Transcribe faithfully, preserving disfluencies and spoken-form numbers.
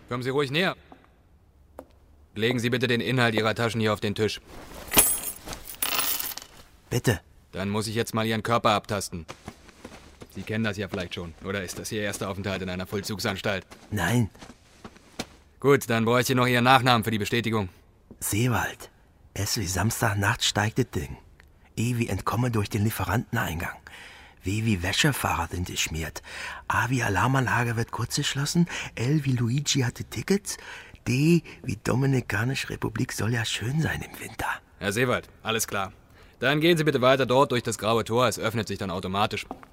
Kommen Sie ruhig näher. Legen Sie bitte den Inhalt Ihrer Taschen hier auf den Tisch. Bitte. Dann muss ich jetzt mal Ihren Körper abtasten. Sie kennen das ja vielleicht schon. Oder ist das Ihr erster Aufenthalt in einer Vollzugsanstalt? Nein. Gut, dann bräuchte ich noch Ihren Nachnamen für die Bestätigung. Seewald. Es wie Samstagnacht steigt das Ding. E wie entkomme durch den Lieferanteneingang. W wie Wäschefahrer sind geschmiert. A wie Alarmanlage wird kurz geschlossen. L wie Luigi hatte Tickets. D wie Dominikanische Republik soll ja schön sein im Winter. Herr Seewald, alles klar. Dann gehen Sie bitte weiter dort durch das graue Tor. Es öffnet sich dann automatisch.